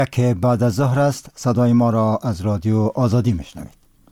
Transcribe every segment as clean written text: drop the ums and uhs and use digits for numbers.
که بعد از ظهر است. صدای ما را از رادیو آزادی میشنوید.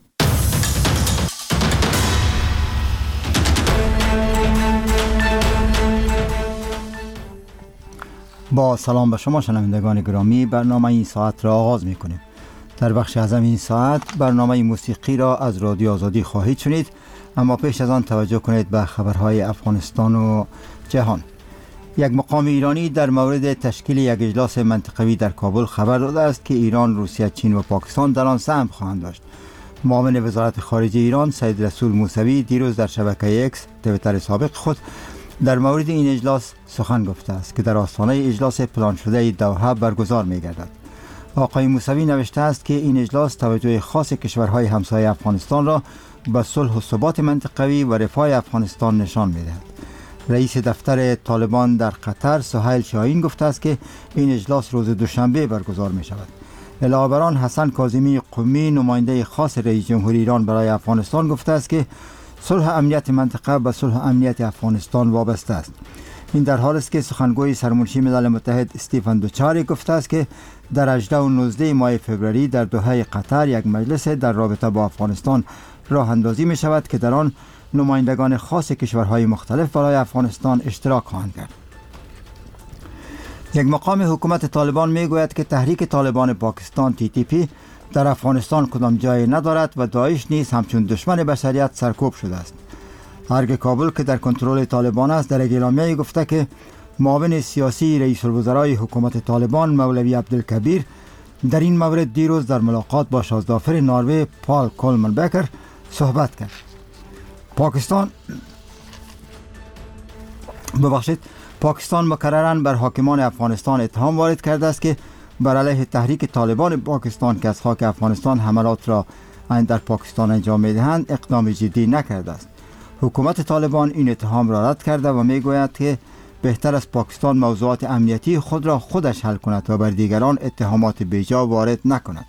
با سلام به شما شنوندگان گرامی، برنامه این ساعت را آغاز میکنیم. در بخش اعظم این ساعت برنامه موسیقی را از رادیو آزادی خواهید شنید، اما پیش از آن توجه کنید به خبرهای افغانستان و جهان. یک مقام ایرانی در مورد تشکیل یک اجلاس منطقوی در کابل خبر داده است که ایران، روسیه، چین و پاکستان در آن سهم خواهند داشت. معاون وزارت خارجه ایران سید رسول موسوی دیروز در شبکه اکس توییتر سابق خود در مورد این اجلاس سخن گفته است که در آستانه اجلاس پلان شده دوحه برگزار می‌گردد. آقای موسوی نوشته است که این اجلاس توجه خاص کشورهای همسایه افغانستان را به صلح و ثبات منطقوی و رفاه افغانستان نشان می‌دهد. رئیس دفتر طالبان در قطر سهیل شاهین گفته است که این اجلاس روز دوشنبه برگزار می شود. علاوه بر آن حسن کاظمی قمی نماینده خاص رئیس جمهور ایران برای افغانستان گفته است که صلح امنیت منطقه به صلح امنیت افغانستان وابسته است. این در حالی است که سخنگوی سرمنشی ملل متحد استیفن دوچاریک گفته است که در 18 و 19 ماه فوریه در دوحه قطر یک مجلس در رابطه با افغانستان راه اندازی می شود که در آن نمایندگان خاص کشورهای مختلف برای افغانستان اشتراک خواهند کرد. یک مقام حکومت طالبان می گوید که تحریک طالبان پاکستان TTP در افغانستان کدام جای ندارد و داعش نیز همچون دشمن بشریت سرکوب شده است. ارگ کابل که در کنترل طالبان است در اعلامیه گفته که معاون سیاسی رئیس الوزرای حکومت طالبان مولوی عبدالکبیر در این مورد دیروز در ملاقات با شازدافر نروژ پال کولمن بکر صحبت کرد. پاکستان مکرراً بر حاکمان افغانستان اتهام وارد کرده است که بر علیه تحریک طالبان پاکستان که از خاک افغانستان حملات را در پاکستان انجام می‌دهند اقدام جدی نکرده است. حکومت طالبان این اتهام را رد کرده و میگوید که بهتر است پاکستان موضوعات امنیتی خود را خودش حل کند و بر دیگران اتهامات بیجا وارد نکند.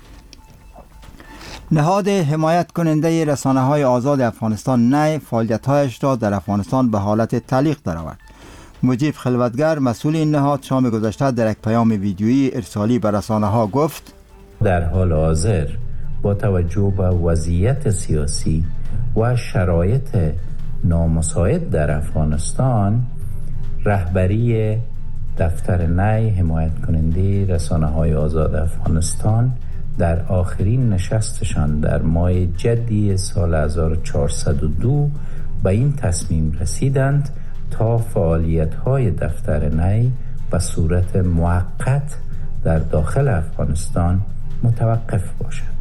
نهاد حمایت کننده رسانه‌های آزاد افغانستان نی فعالیت‌هایش را در افغانستان به حالت تعلیق درآورد. مجیب خلوتگر مسئول این نهاد شام گذشته در یک پیام ویدیویی ارسالی به رسانه‌ها گفت: در حال حاضر با توجه به وضعیت سیاسی و شرایط نامساعد در افغانستان، رهبری دفتر نی حمایت کننده رسانه‌های آزاد افغانستان در آخرین نشستشان در ماه جدی سال 1402 به این تصمیم رسیدند تا فعالیت‌های دفتر نی به صورت موقت در داخل افغانستان متوقف باشد.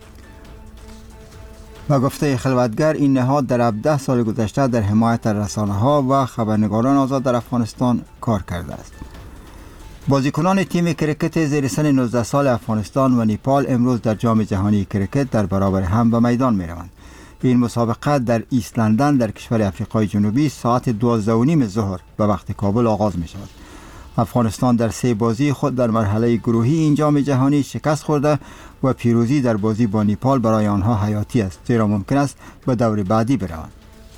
و گفته خلوتگر این نهاد در 17 سال گذشته در حمایت رسانه‌ها و خبرنگاران آزاد در افغانستان کار کرده است. بازیکنان تیم کرکت زیر سن 19 سال افغانستان و نیپال امروز در جام جهانی کرکت در برابر هم به میدان می روند. این مسابقه در ایست لندن در کشور آفریقای جنوبی ساعت 12:30 ظهر به وقت کابل آغاز می شود. افغانستان در 3 بازی خود در مرحله گروهی این جام جهانی شکست خورده و پیروزی در بازی با نیپال برای آنها حیاتی است، زیرا ممکن است به دور بعدی بروند.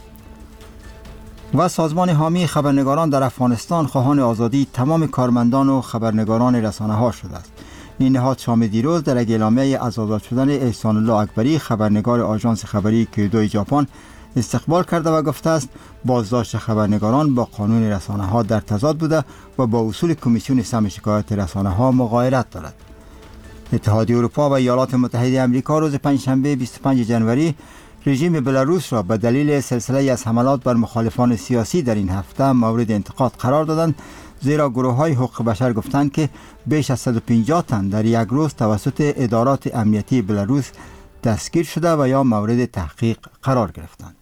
و سازمان حامی خبرنگاران در افغانستان خواهان آزادی تمام کارمندان و خبرنگاران رسانه‌ها شده است. این نهاد شام دیروز در اعلامیه از آزاد شدن احسان الله اکبری خبرنگار آژانس خبری کیدو ژاپن استقبال کرده و گفته است بازداشت خبرنگاران با قانون رسانه‌ها در تضاد بوده و با اصول کمیسیون سم شکایت رسانه‌ها مغایرت دارد. اتحادیه اروپا و ایالات متحده آمریکا روز پنجشنبه 25 جنوری رژیم بلاروس را به دلیل سلسله از حملات بر مخالفان سیاسی در این هفته مورد انتقاد قرار دادند، زیرا گروه‌های حقوق بشر گفتند که بیش از 150 تن در یک روز توسط ادارات امنیتی بلاروس دستگیر شده و یا مورد تحقیق قرار گرفتند.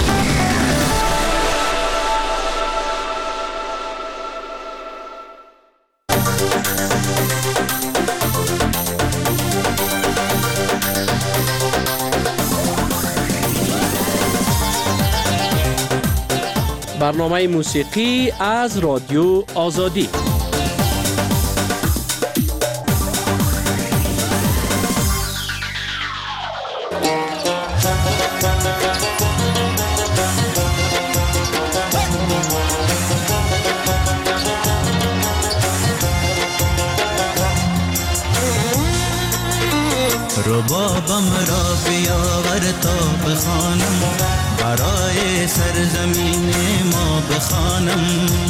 برنامه موسیقی از رادیو آزادی. ربابم را بیاور تا بخوانم، برای سرزمین ما بخوانم.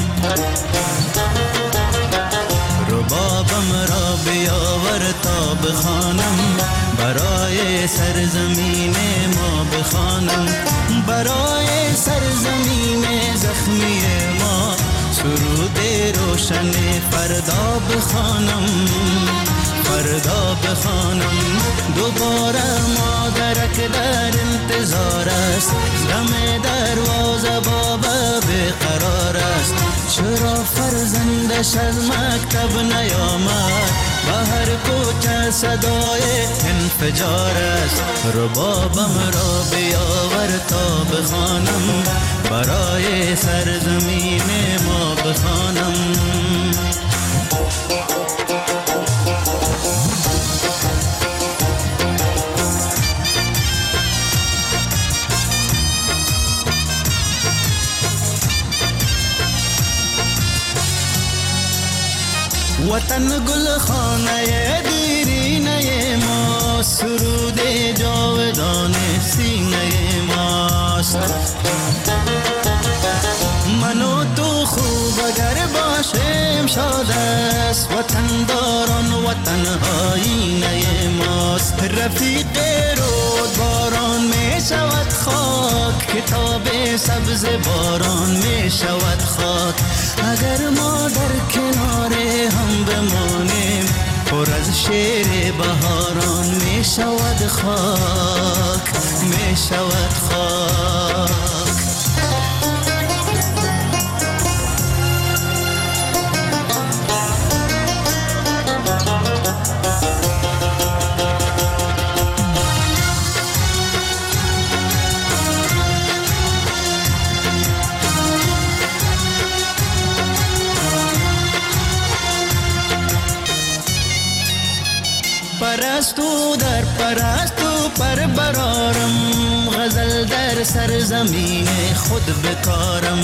ربابم را بیاور تا بخوانم، برای سرزمین ما بخوانم. برای سرزمین زخمی ما سرود روشن فردا بخوانم، فردا بخوانم. دوباره مادرک در انتظار است، دم دروازه بابا بیقرار است. چرا فرزندش از مکتب نیامد؟ با هر کوچه صدای انفجار است. ربابم را بیاور تا بخوانم، برای سرزمین ما بخوانم. وطن گل خانه دیرینه ما، سرود جاودان سینه ماست. من و تو خوب اگر باشیم شاد است، وطن داران وطن آینه ماست. رفیق رود باران می شود خاک، کتاب سبز باران می شود خاک. اگر ما در کنار هم بمانیم، پر از شعر بهاران می شود خاک، می شود خاک. پرستو در پرستو پر برارم، غزل در سرزمین خود بکارم.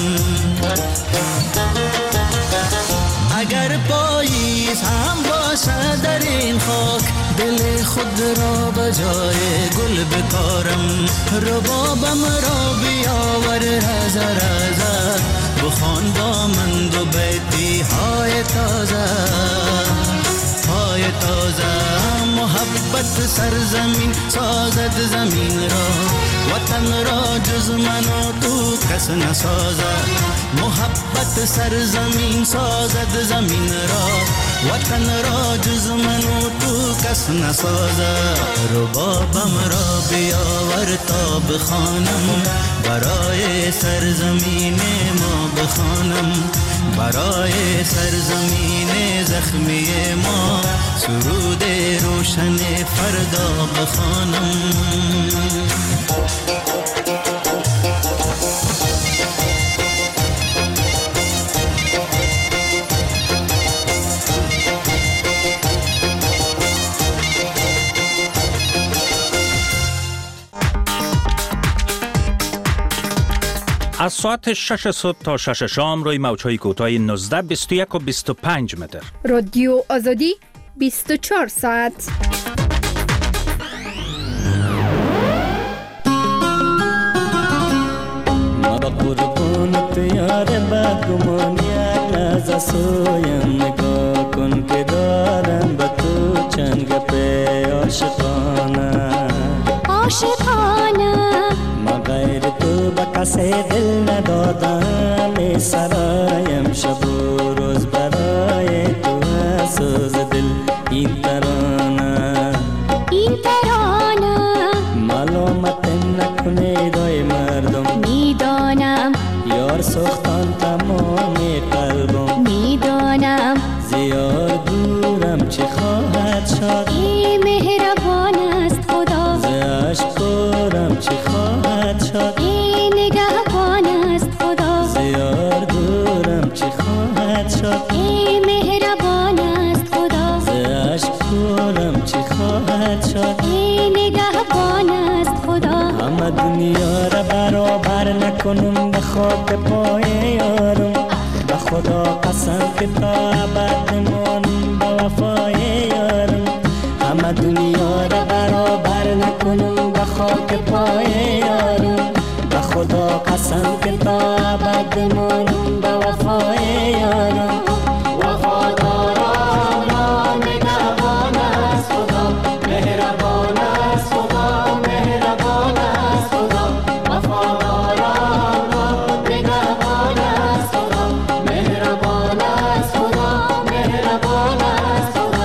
اگر پاییز هم باشه در این خاک، دل خود را به جای گل بکارم. ربابم را بیاور رز رز، بخوان با من دو بیتی های تازه، های تازه. محبت سرزمین سازد زمین را، وطن را جز من و تو کس نسازد. محبت سرزمین سازد زمین را، وطن را جز من و تو کس نسازد. ربابم را بیاور تا بخوانم، برای سرزمین ما بخوانم. برای سرزمین زخمی ما سرود روشن فردا بخوانم. از ساعت 6 صبح تا 6 شام روی موج‌های کوتاه 19، 21 و 25 متر. رادیو آزادی 24 ساعت. ما با قربونت یار بدگمان یک لحظه سویم، نگاه کن که دارم به تو چند گپه عاشقانه عاشقانه. ما غیر تو به کسی دل ندادم، سرایم شب و روز برای تو سوز دل. این ترانه ملامت نکنه دای مردم، میدانم یار سختان تمام قلبم، میدانم زیاد دورم چه خواهد شد. ای مهربان است خدا، ز عشق دورم چه خواهد شد. ای نگهبان است خدا، زیاد دورم چه خواهد شد. ای مهربان است خدا، ز عشق دورم چه خواهد شد. ای نگهبان است خدا. همه دنیا را برابر نکنم به خاک پای یارم، به خدا قسم که تا ابد مانم به وفای یارم. همه دنیا را برابر خاک پای یارم، به خدا قسم که تا ابد بمانم به وفای یارم. وفاداران را نگهبان است خدا، مهربان است خدا، مهربان است خدا. وفاداران را نگهبان است خدا، مهربان است خدا، مهربان است خدا.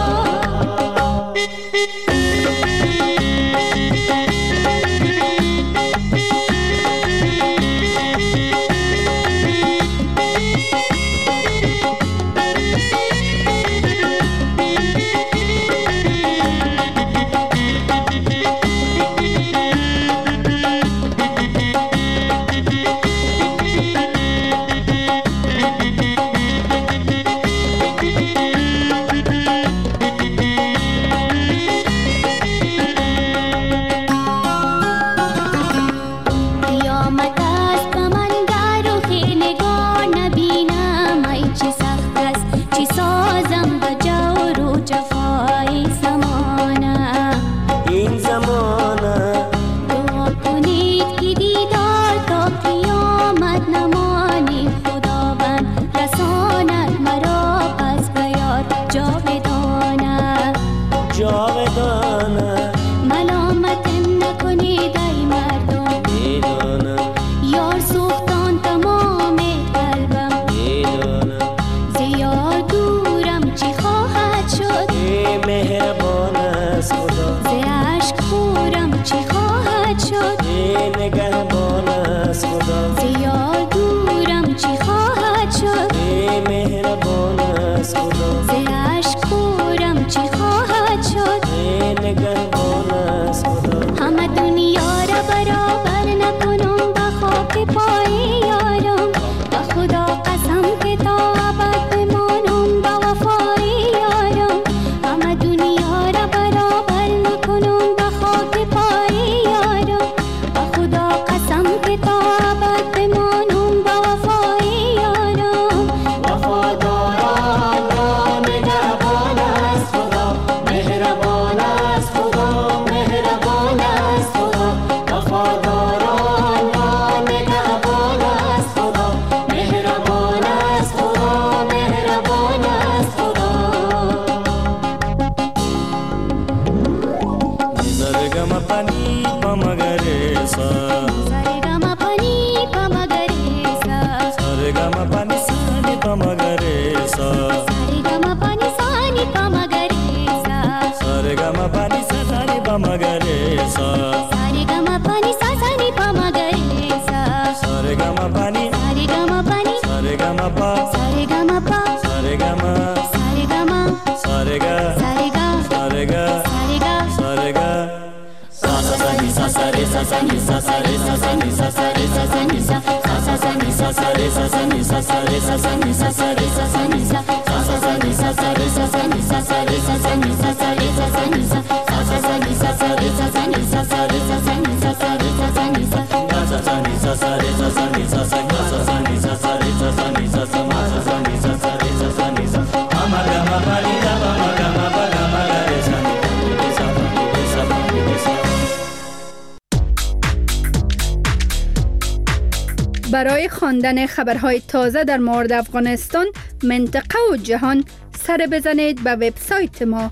برای خواندن خبرهای تازه در مورد افغانستان، منطقه و جهان، سر بزنید به وبسایت ما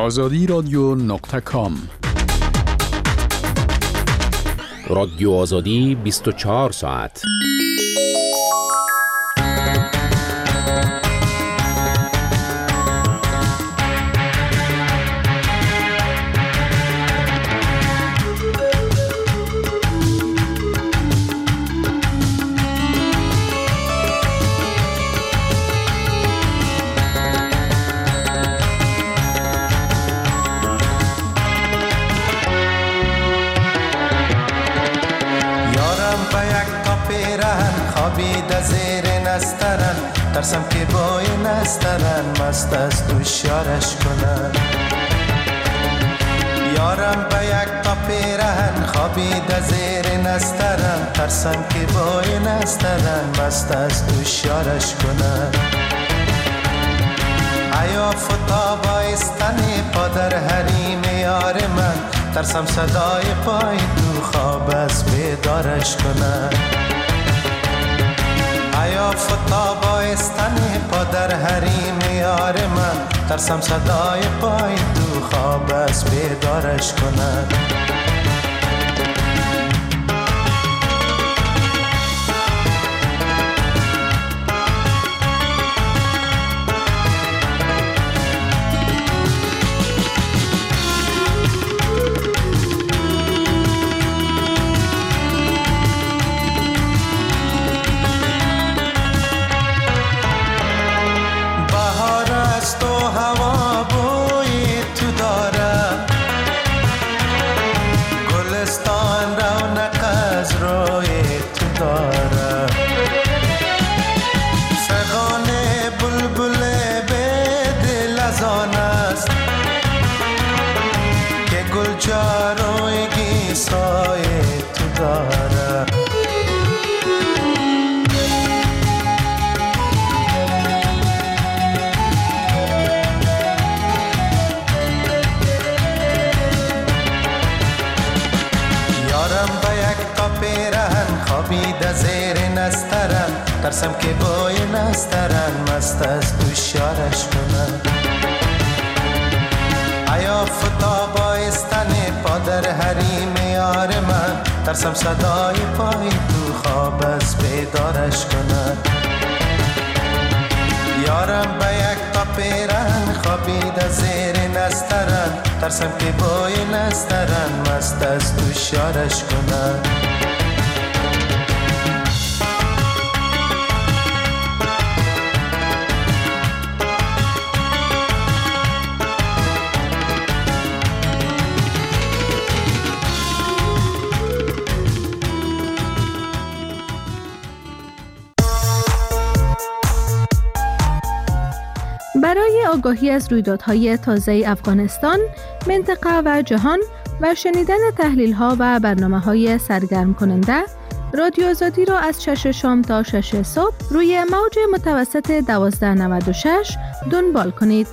azadiradyo.com. رادیو آزادی 24 ساعت. ترسم که با این استرن مست از دوشیارش کنن. یارم به یک تا پیرهن خوابیده زیر نسترن، ترسم که با این استرن مست از دوشیارش کنن. ایا فتا بایستن پا در حریم یار من، ترسم صدای پای دو خواب از بیدارش کند. ایا فتا بایستن پا در حریم یار من، ترسم صدای پای تو خواب از بیدارش کند. ترسم که بای نسترن مست از دوشارش کنن. ایا فتا بایستن پا در حریم یار من، ترسم صدای پای تو خواب از بیدارش کند. یارم به یک تا پیرن خوابیده زیر نسترن، ترسم که بای نسترن مست از دوشارش کند. برای آگاهی از رویدادهای تازه افغانستان، منطقه و جهان و شنیدن تحلیل‌ها و برنامه‌های سرگرم کننده، رادیو آزادی را از 6 شام تا 6 صبح روی موج متوسط 1296 دنبال کنید.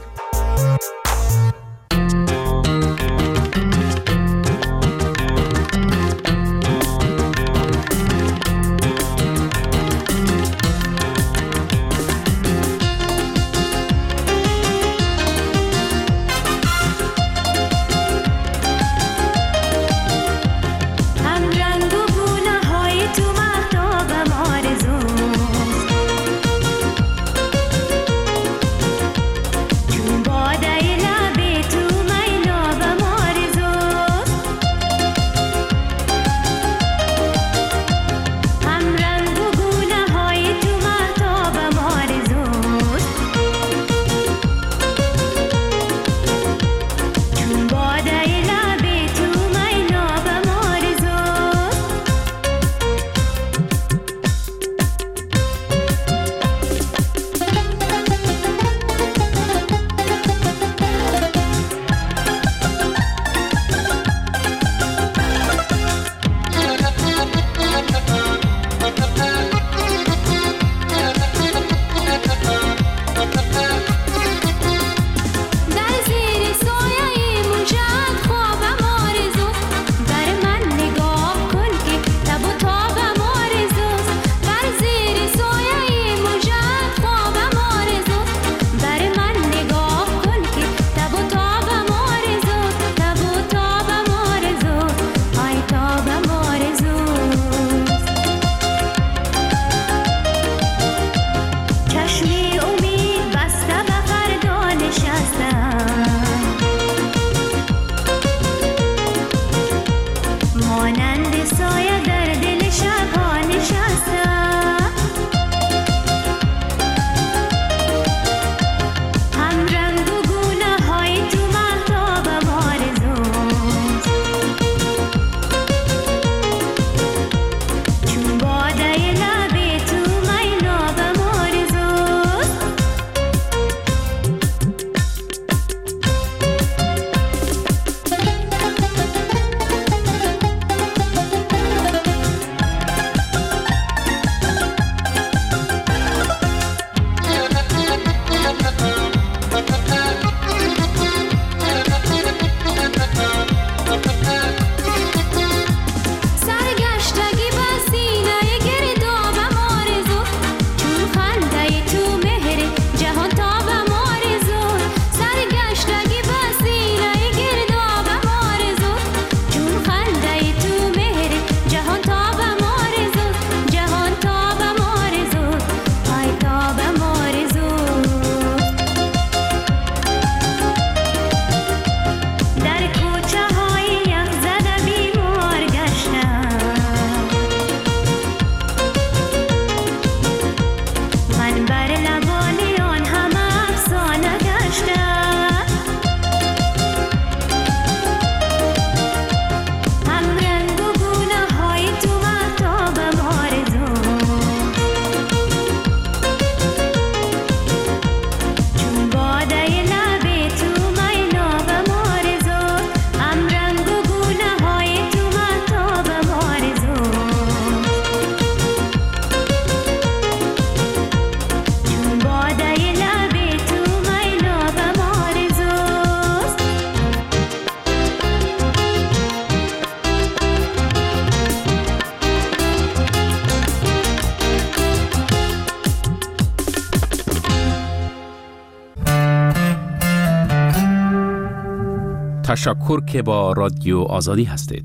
تشکر که با رادیو آزادی هستید.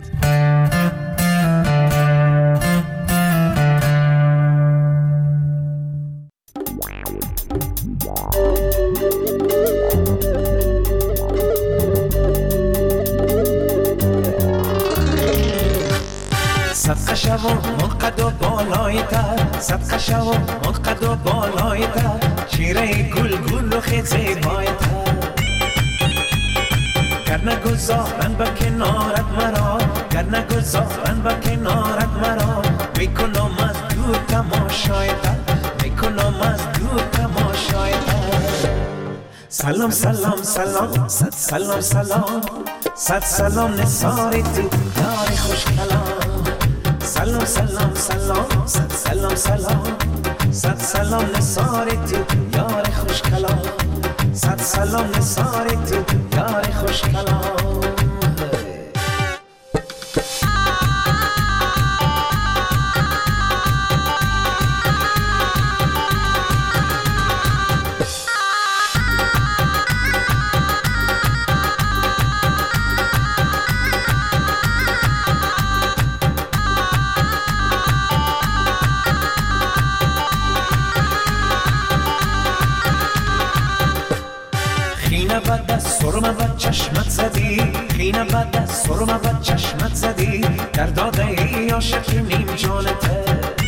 صدقه شو منقد و بالایتر، صدقه شو منقد و بالایتر، شیره گل گل و خیلی زیبایتر. گر نگذارن با کنارت مرا، گر نگذارن با کنارت مرا، میکنم از دور تماشایتر، میکنم از دور تماشایتر. سلام سلام سلام صد سلام سلام، صد سلام نثار تو یار خوش کلام. سلام سلام سلام صد سلام سلام، صد سلام نثار تو یار خوش کلام، صد سلام نثار تو یار خوش کلام. سرمه و چشمت زدی، خینه بد سرمه و چشمت زدی، در داده ای عاشق نیم جانته.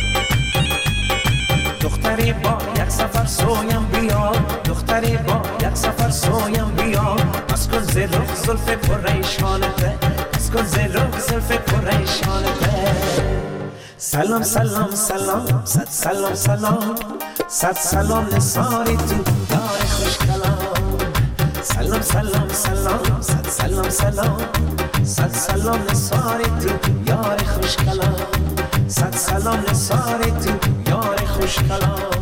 دختری با یک سفر سویم بیا، دختری با یک سفر سویم بیا، بس کن زلف زلف پریشانته، بس کن زلف زلف پریشانته. سلام سلام سلام صد سلام سلام، صد سلام نثاری تو یار خوش کلام. سلام سلام سلام صد سلام سلام، صد سلام نثار تو یار خوش کلام، صد سلام نثار تو یار خوش کلام.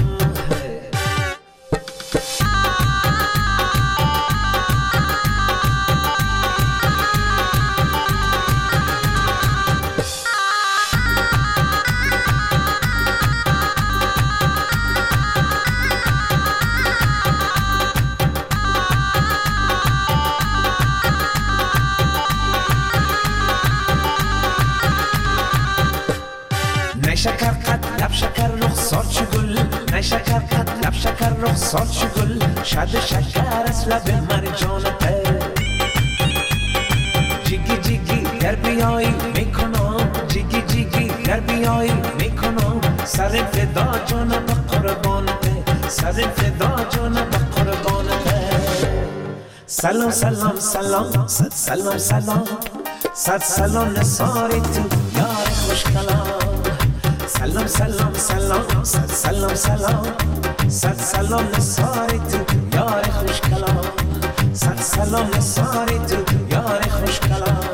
شکر قد لب شکر رخسار چو گل، نه شکر قد لب شکر رخسار چو گل، شد شکر از لب مرجانته. جیگی جیگی در بیایی میکنم، جیگی جیگی در بیایی میکنم، سر فدا جانم قربانته، سر فدا جانم قربانته. سلام سلام سلام صد سلام سلام، صد سلام نثاری تو یار خوش کلام. سلام سلام سلام صد سلام سلام، صد سلام نثاری تو یار خوش کلام، صد سلام نثاری تو یار خوش کلام.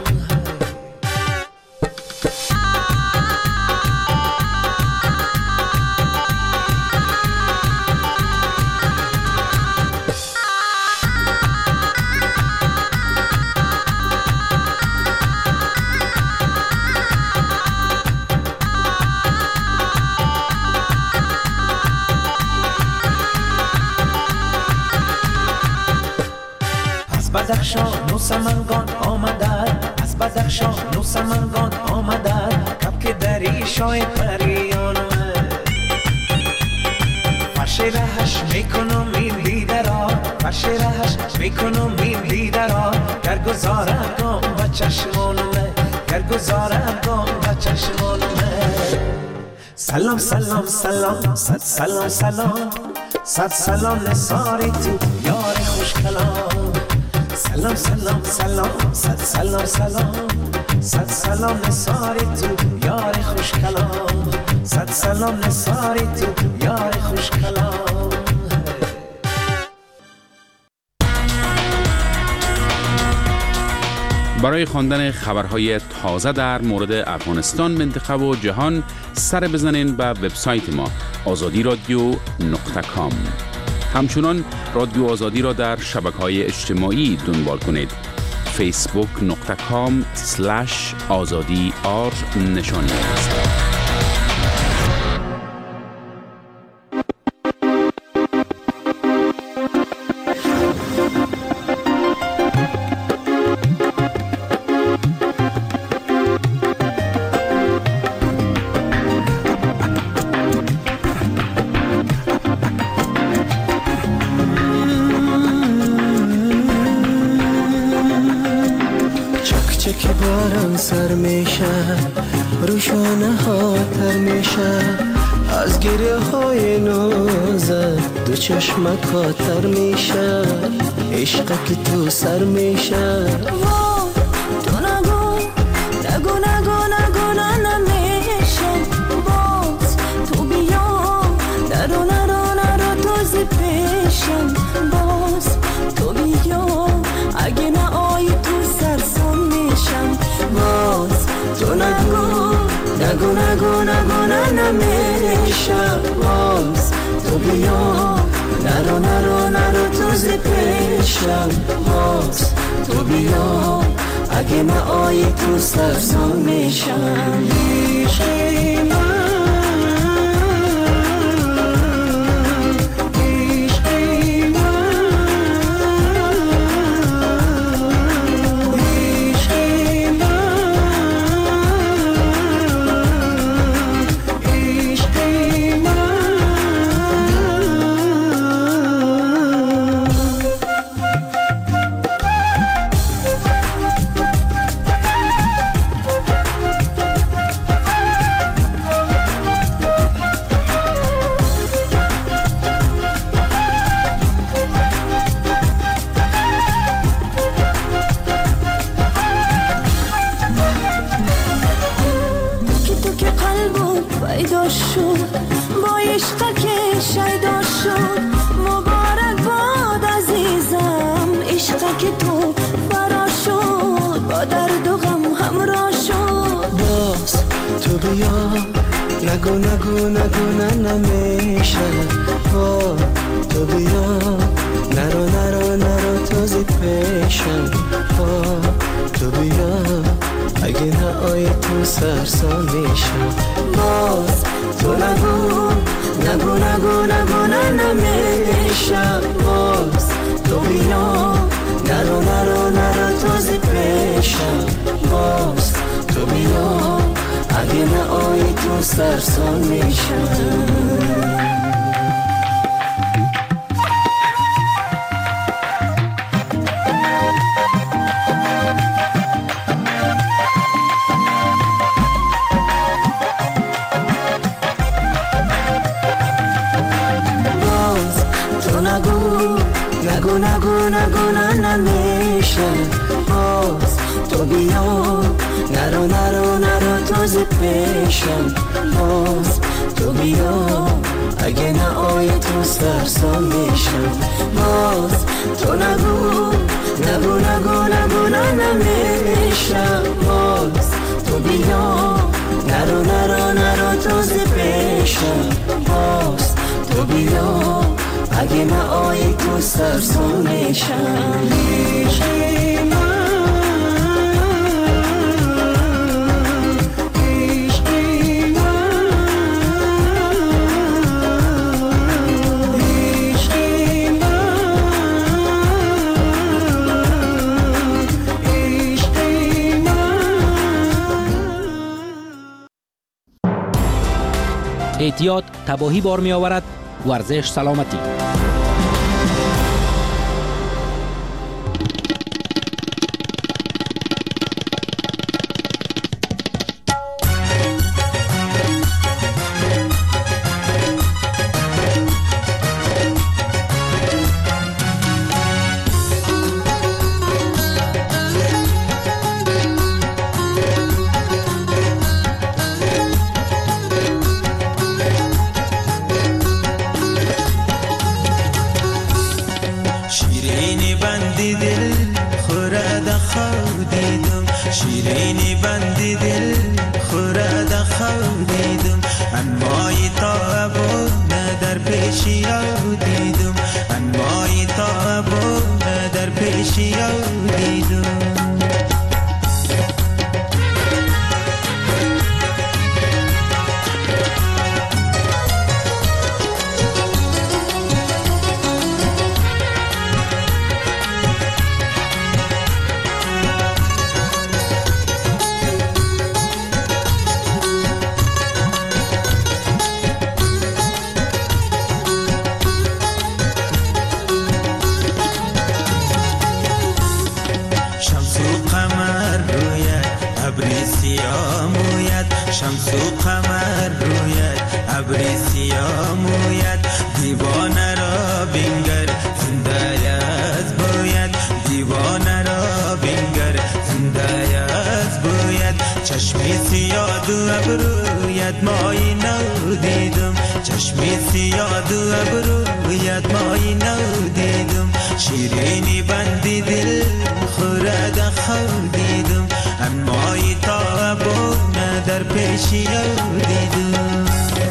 بدخشان و سمنگان آمدد، از بدخشان و سمنگان آمدد، کبک دری شای پریان آمد. فرش رهش میکنم این دیده را، فرش رهش میکنم این دیده را، گر گذارم و چشمانمه، گر گذارم و چشمانمه. سلام سلام سلام صد سلام سلام، صد سلام نثاری تو یار خوش کلام. سلام سلام سلام صد سلام سلام، صد سلام نثاری تو یار خوش کلام، صد سلام نثاری تو یار خوش کلام. برای خواندن خبرهای تازه در مورد افغانستان، منطقه و جهان سر بزنین به وبسایت ما azadi.radio.com. همچنان رادیو آزادی را در شبکه‌های اجتماعی دنبال کنید. facebook.com/azadi_r نشانی است. که باران سر میشه روشانه ها تر میشه از گریه های نازت دو چشمت کاتر میشه عشق که تو سر میشه تو نگو نگو نگو نگو نمیشه باز تو بیا نرو نرو نرو توزی پیشم باز تو بیا اگه نه آی تو سرسان میشم باز تو نگو نگو نگو نگو نمیشه باز تو بیا نرو نرو نرو توزی پیشم باز تو بیا اگه نه آی تو سرسان میشم عشقی من نگو نگو نگو نمیشه تو بیا نرو نرو نرو توزی پیشم تو بیا اگه نه آی تو سرسان میشم باز تو نگو نگو نگو نگو نمیشه باز تو بیا نرو نرو نرو توزی پیشم باز تو بیا اگه نه آی تو سرسان میشم باز تو نگو نگو نگو نگو نمیشه باز تو بیا نرو نرو نرو توزی پیشم باز تو بیا اگه نه آی تو سرسان میشم باز تو نگو نگو نگو نگو نمیشه باز تو بیا نرو نرو نرو توزی پیشم باز تو بیا اگه نه آی تو سرسان میشم عشقی من اعتیاد تباهی بار می آورد، ورزش سلامتی. شیرینی بندی دل خورد خودیدم انمای تابونه در پیشی دیدم انمای تابونه در پیشی دیدم سیاه موید شمس و قمر روید ابری سیاه موید دیوانه را بینگر زنده از باید دیوانه را بینگر زنده از باید چشمی سیاه و ابرویت مایی نو دیدم چشمی سیاه و ابرویت مایی نو دیدم شیرینی بندی دل خورد خود دیدم انمایی تا بونه در پیشی دیدم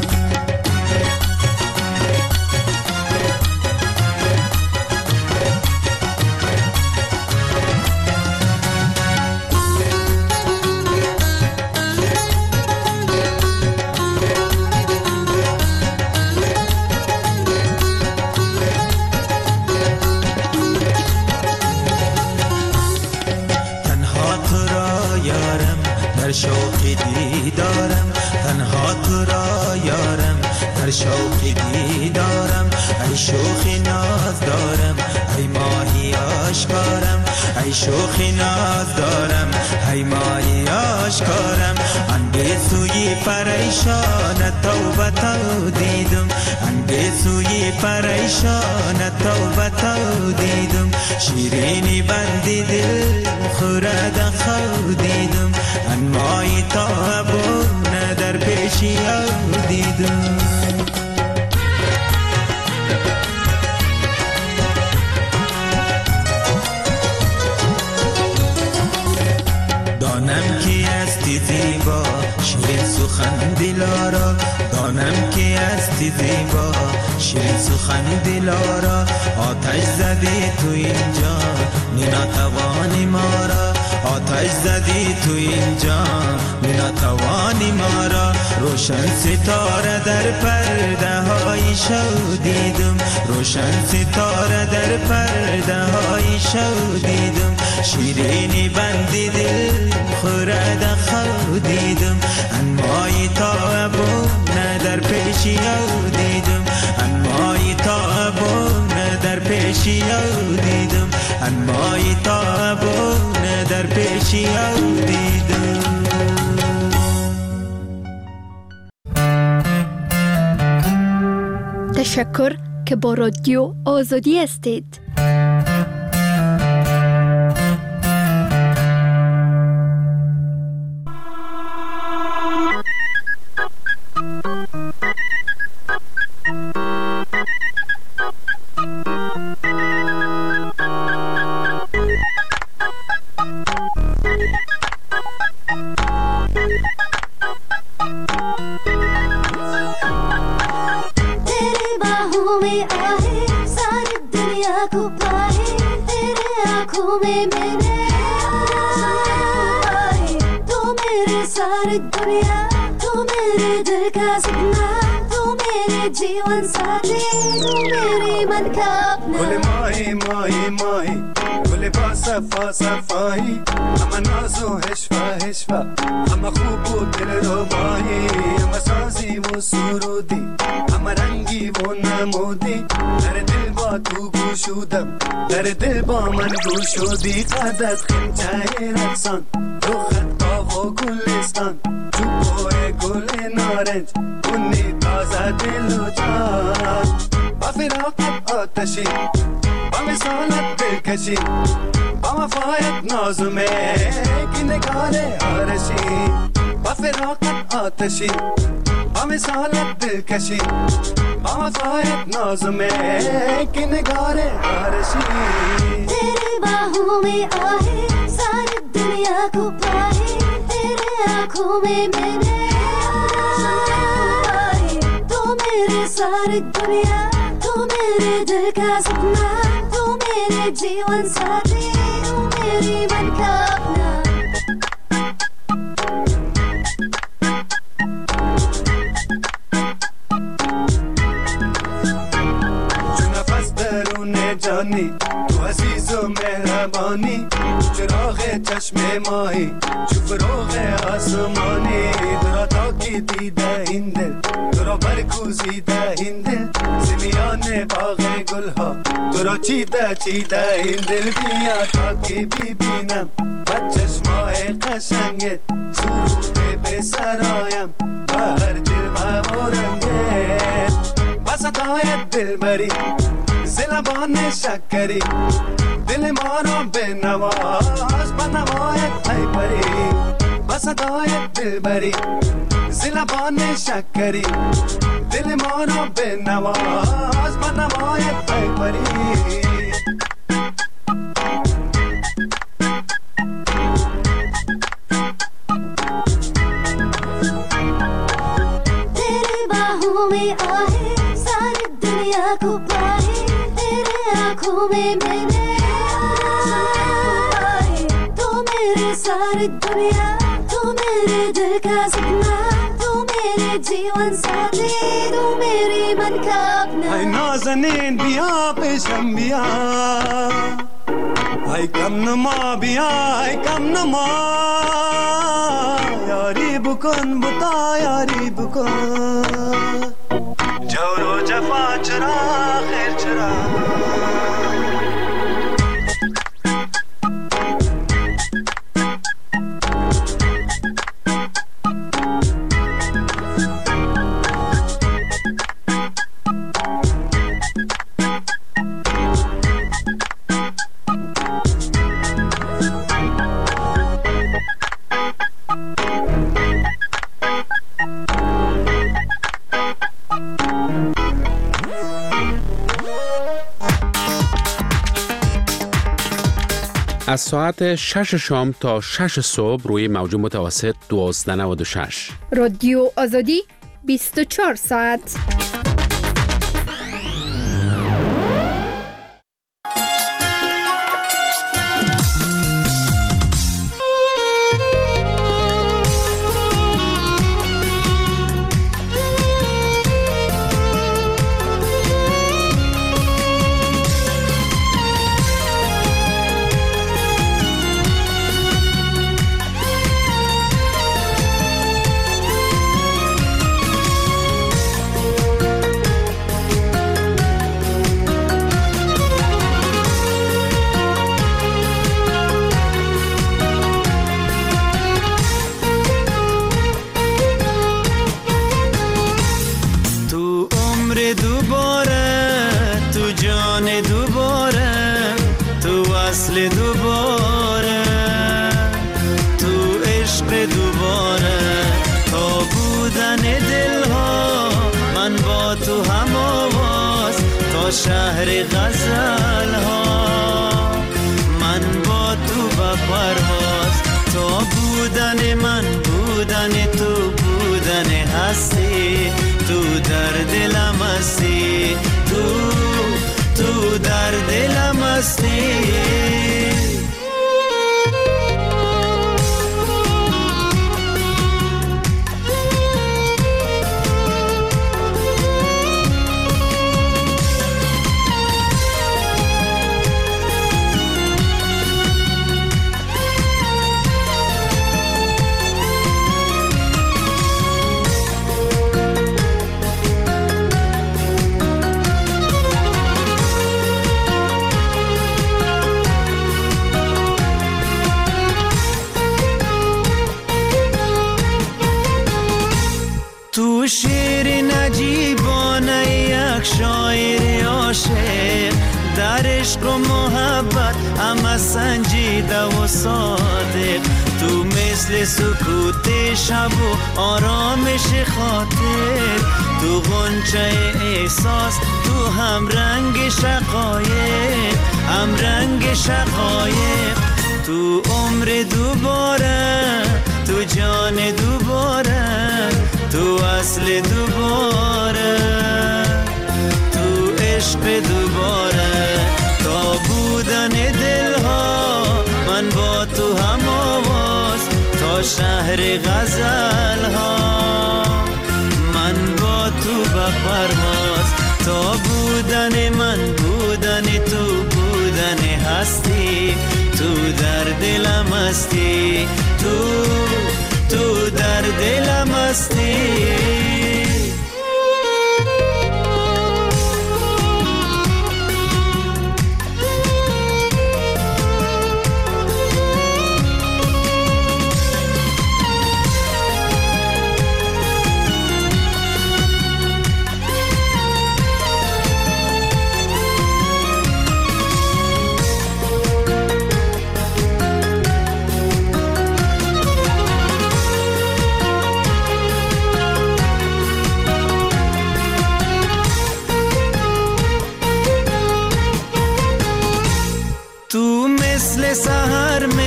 شوقی دیدارم تنها تو را یارم در شوقی دیدارم ای شوخی ناز دارم ای ماهی آشکارم ای شوخی ناز دارم ای ماهی آشکارم انده سوی پریشان توبه تو دیدم انده سوی پریشان توبه تو دیدم شیرینی بندی دل خورد خود دیدم انمایی تا بونه در پیشی دیدم دانم کی استی زیبا شیرین سخن دلارا دانم کی استی زیبا شیرین سخن دلارا آتش زدی تو اینجا ناتوانی مارا آتش زدی تو اینجا ناتوانی مارا روشن ستاره در پرده های شو دیدم روشن ستاره در پرده های شو دیدم شیرینی بندی دل خورد خود دیدم انمایی تا بونه در پیشی دیدم انمایی تا بونه در پیشی دیدم انمایی تا بونه در پیشی دیدم تشکر که با رادیو آزادی هستید. گل ماهی ماهی ماهی گل با صفا صفایی همه ناز و هشفا هشفا همه خوب و دل رو ماهی همه سازی و سرودی همه رنگی و نمودی در دل با تو گوشودم در دل با من گوشودی قدت خمچه رقصان رو خطاق و گلستان تو بوه گل نارنج کنی تازه دل و جان با فراقت آتشی با مثالت دلکشی با وفایت نازمه که نگار آرشی با فراقت آتشی با مثالت دلکشی با وفایت نازمه که نگار آرشی तेरे बाहों में आहे सारी दुनिया को पाए तेरे आँखों में मैंने आए तो मेरे सारी दुनिया तो मेरे दिल का सपना तो मेरे जीवन साथी तू मेरी मन का अपना جانی تو عزیز و مهربانی چراغ چشم ماهی چو فروغ آسمانی درا تاکی دیده این دل درا برکوزیده این دل زمیان باغ گلها درا چیده چیده این دل بیا تاکی ببینم با چشمای قشنگت سرود به سرایم بر جلوه و رنگت وسطای دلبری زلبان شکری دل ما را به نواز با نوایت ای پری وسطای دلبری زلبان شکری دل ما را به نواز با نوایت ای پری में आहे सारी दुनिया को पाए तेरे आँखों में मैंने आए तू मेरी सारी दुनिया तू मेरे दिल का सपना तू मेरे जीवन साथी तू मेरी मन का अपना ऐ नाज़नीन बिया पेशम बिया ऐ कम नमा बिया ऐ कम नमा यारी बुकन बुता यारी बुकन جورو جفا چرا خیر چرا از ساعت 6 شام تا 6 صبح روی موج متوسط 1296 رادیو آزادی 24 ساعت. شهر غزل ها من با تو با پرواز تو بودن من بودن تو بودن هستی تو در دلم هستی تو در دلم هستی تو شعر نجیبانه یک شاعر عاشق در عشق و محبت همه سنجیده و صادق تو مثل سکوت شب و آرامش خاطر تو غنچه احساس تو هم رنگ شقایق هم رنگ شقایق تو عمر دوباره تو جان دوباره تو اصل دوباره تو عشق دوباره تا بودن دلها من با تو هم آواز تا شهر غزل ها من با تو به پرواز تا بودن من بودن تو بودن هستی تو در دلم هستی تو در دلم هستی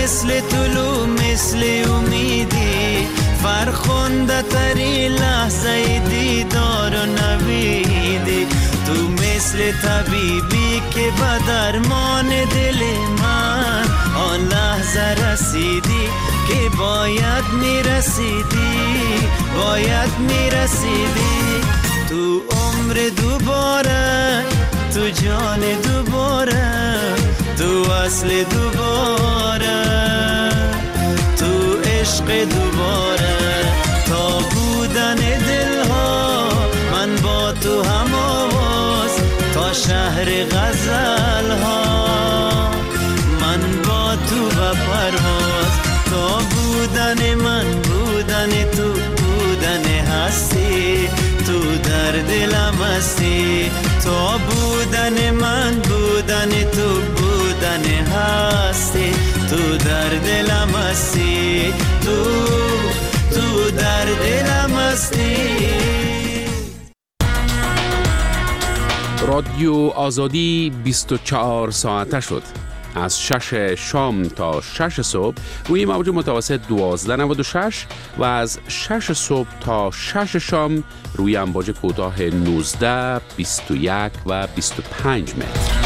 مثل طلوع مثل امیدی فرخنده تری لحظه دیدار و نویدی تو مثل طبیبی که به درمان دل من آن لحظه رسیدی که باید میرسیدی تو عمر دوباره تو جان دوباره تو اصل دوباره تو عشق دوباره تا بودن دلها من با تو هم آواز تا شهر غزل ها من با تو به پرواز تا بودن من بودن تو بودن هستی تو در دلم هستی تا بودن من بودن تو بودن هستی تو در دلم هستی تو در دلم هستی. رادیو آزادی 24 ساعته شد. از 6 شام تا 6 صبح روی موج متوسط 1296 و از 6 صبح تا 6 شام روی امواج کوتاه 19، 21 و 25 متر.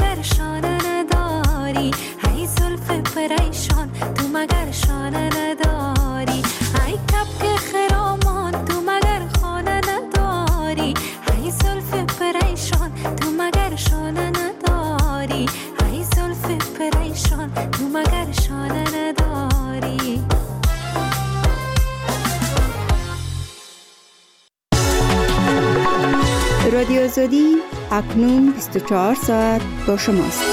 پریشان تو مگر شانه نداری رادیو آزادی اکنون 24 ساعت با شماست.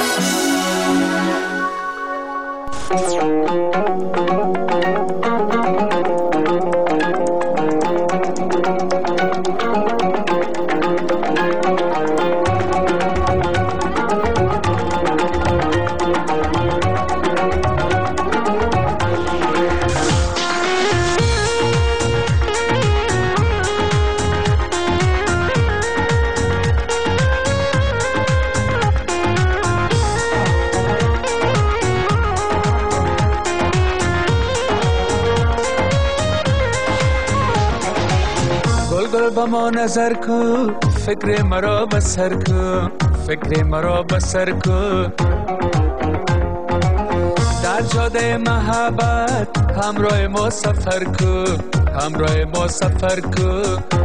با ما نظر کو فکر مرا بسر کو فکر مرا بسر کو در جاده محبت همراه ما سفر کو همراه ما سفر کو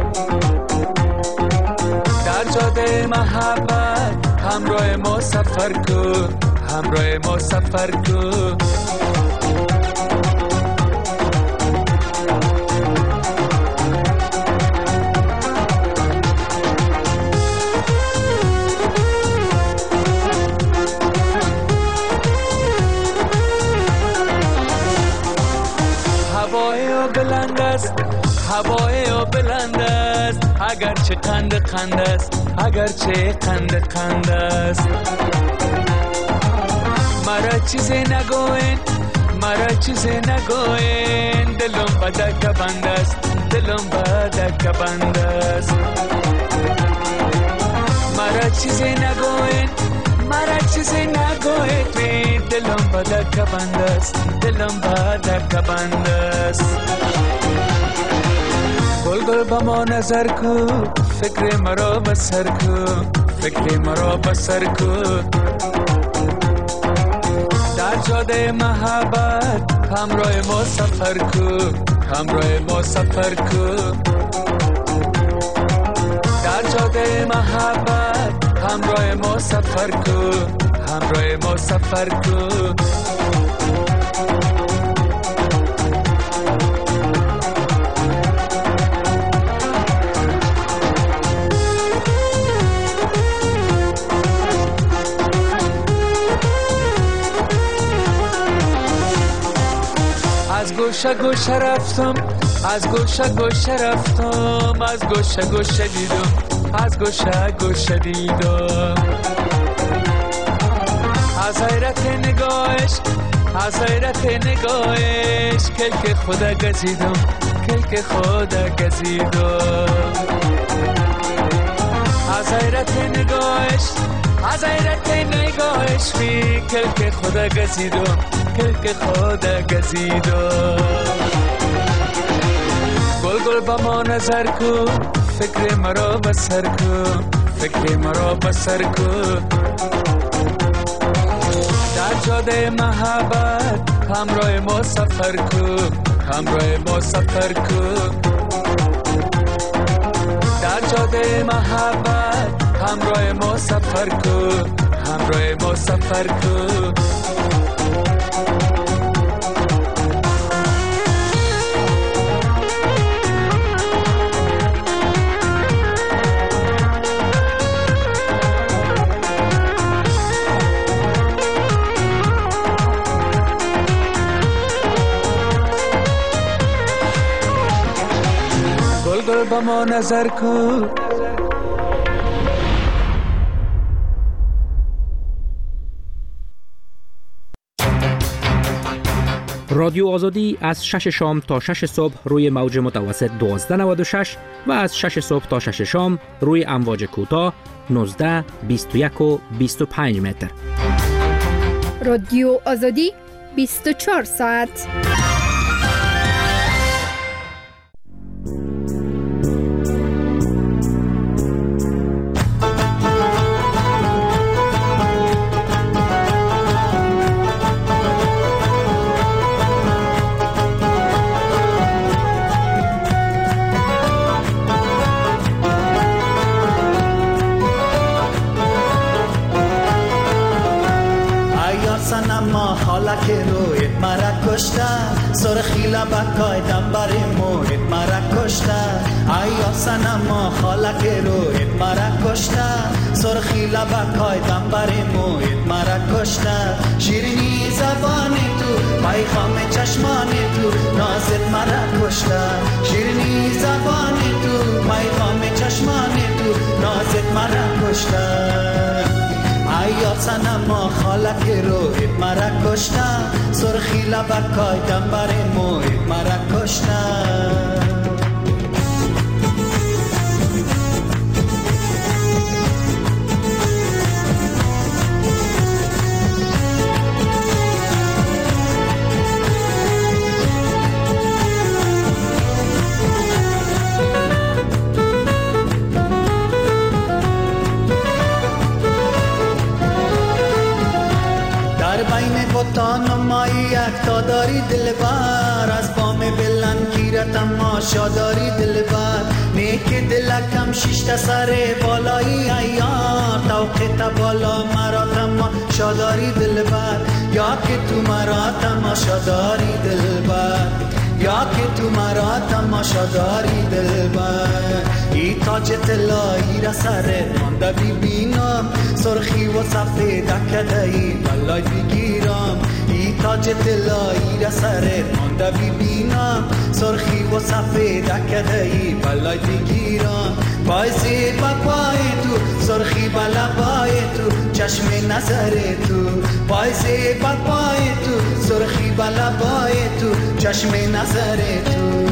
در جاده محبت همراه ما سفر کو همراه ما سفر کو هوای او بلند است اگرچه قند است اگرچه قند است مرا چیزی نگوین مرا چیزی نگوین دلم بدک بند است دلم بدک بند است مرا چیزی نگوین مرا چیزی نگوین دلم بدک بند است دلم بدک بند است گل با ما نظر کو فکر مرا بسر کو فکر مرا بسر کو در جاده محبت همراه ما سفر کو همراه ما سفر کو در جاده محبت همراه ما سفر کو همراه ما سفر کو از گوشه گوشه رفتم از گوشه گوشه رفتم از گوشه گوشه دیدم از گوشه گوشه دیدم از حیرت نگاهش از حیرت نگاهش کلک خدا گزیدم کلک خدا گزیدم از حیرت نگاهش از حیرت نگاهش بی کلک خدا گزیدم کلک خدا گزیدم گل گل با ما نظر کو فکر مرا بسر کو فکر مرا بسر کو در جاده محبت همراه ما سفر کو همراه ما سفر کو در جاده محبت همراه ما سفر کو همراه ما سفر کو گل با ما نظر کو رادیو آزادی از 6 شام تا 6 صبح روی موج متوسط 1296 و از 6 صبح تا 6 شام روی امواج کوتاه 19 21 و 25 متر. رادیو آزادی 24 ساعت. که روی مرا کشتن بکای دنبر موید مرا کشته ایا سنما خالک روید مرا کشته سرخی لبکای دنبر موید مرا کشته شیرینی زبان تو پیغام چشمان تو نازت مرا کشته شیرینی زبان تو پیغام چشمان تو نازت مرا کشته ایا سنما خالک روید مرا کشته سرخی لبکای دنبر موید مرا کشته بطان مایی اکتا داری دلبر از بام بلند گیرت اما شاداری دلبر نیک دلکم شیشت سر بالایی ایار توقیت بالا مرا تما شاداری دلبر یا که تو مرا تما شاداری دلبر یا که تو مرا تماشا داری دلبر ای تاج طلایی را سرت مانده ببینم سرخی و سفید کدایی بلای بگیرم ای تاج طلایی را سرت مانده ببینم سرخی و سفید کدایی بلای بگیرم پای زیبا پای تو سرخی بلبای تو چشم نظر تو پای زیبا پای تو سرخی بلبای تو چشم نظر تو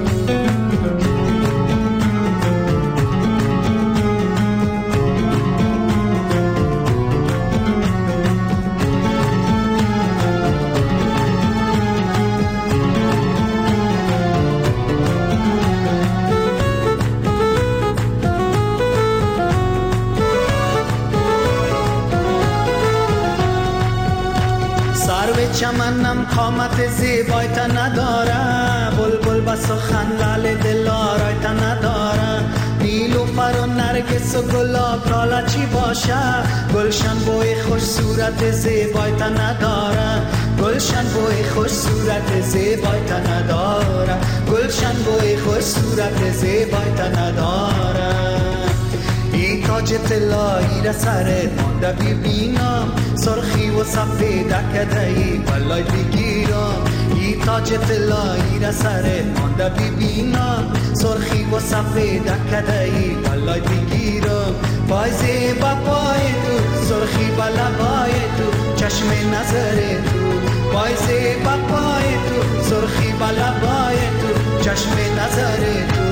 چمنم قامت زیبایت نداره بلبل با سخن لال دلارایت نداره نیلوفر و نرگس و گلاب لالا چی باشه گلشن بوی خوش صورت زیبایت نداره گلشن بوی خوش صورت زیبایت نداره گلشن بوی خوش صورت زیبایت نداره ای تاج طلایی را سرت مانده ببینم سرخی و سفید کدایی بلای بگیرم ای تاج طلایی را سرت مانده ببینم سرخی و سفید کدایی بلای بگیرم پای زیبا پای تو سرخی بلبای تو چشم نظر تو پای زیبا پای تو سرخی بلبای تو چشم نظر تو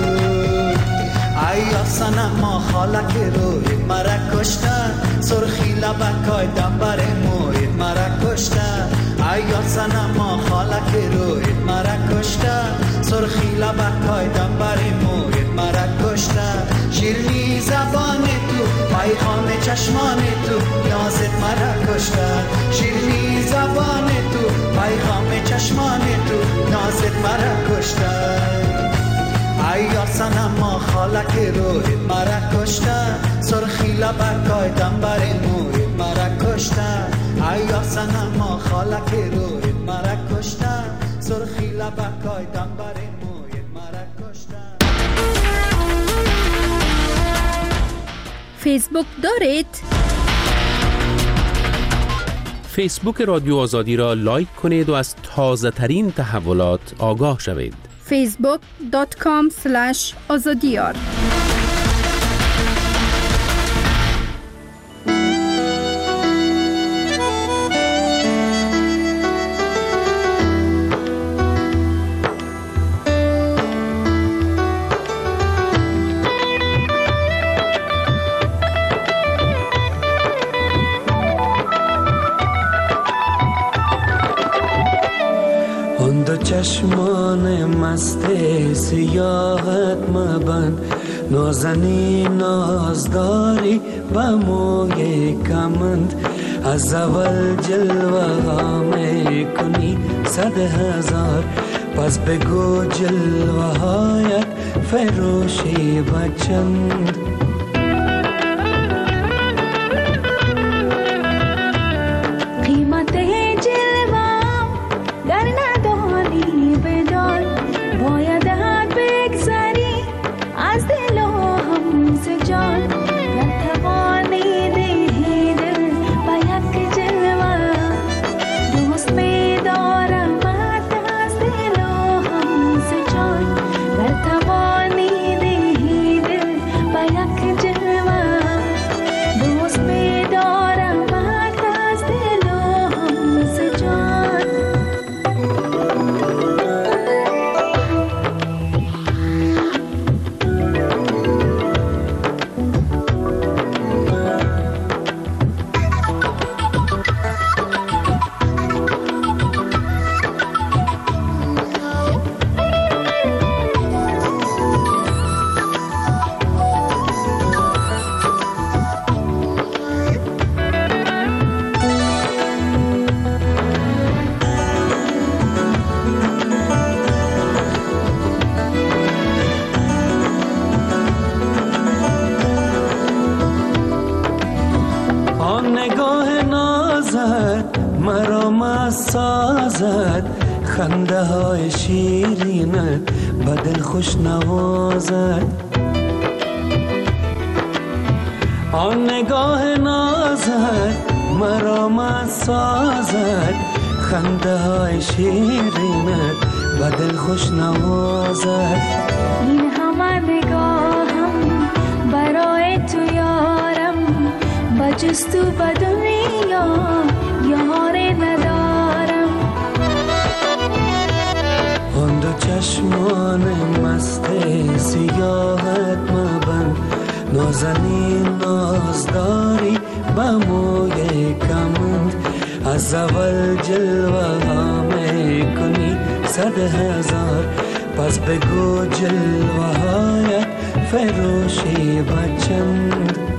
ایا سنما خالک روید مرا کشته سرخی لبکای دنبر موید مرا کشته ایا سنما خالک روید مرا کشته سرخی لبکای دنبر موید مرا کشته شیرینی زبان تو پیغام چشمان تو نازت مرا کشته شیرینی زبان تو پیغام چشمان تو نازت مرا کشته ایا سنما خالک روید مرا کشته سرخی لبکای دنبر موید مرا کشته ایا سنما خالک روید مرا کشته سرخی لبکای دنبر موید مرا کشته فیسبوک دارید؟ فیسبوک رادیو آزادی را لایک کنید و از تازه ترین تحولات آگاه شوید. facebook.com/azadiyar چشمان مست سیاحت مبند نازنی نازداری با موی کمند از اول جلوه ها می کنی 100,000 پس بگو جلوه هایت فروشی بچند قیمت جلوه گر نداری بدان خنده های شیرینت به دل خوش نوازد، آن نگاه نازت مرا مست سازد، خنده های شیرینت به دل خوش نوازد. این همه نگاهم برای تو یارم، بجز تو به دنیا یاری ندارم. آن دو چشمان مست سیاهت مبند، نازنین نازداری به موی کمند، از اول جلوه ها میکنی 100,000، پس بگو جلوه هایت فروشی بچند.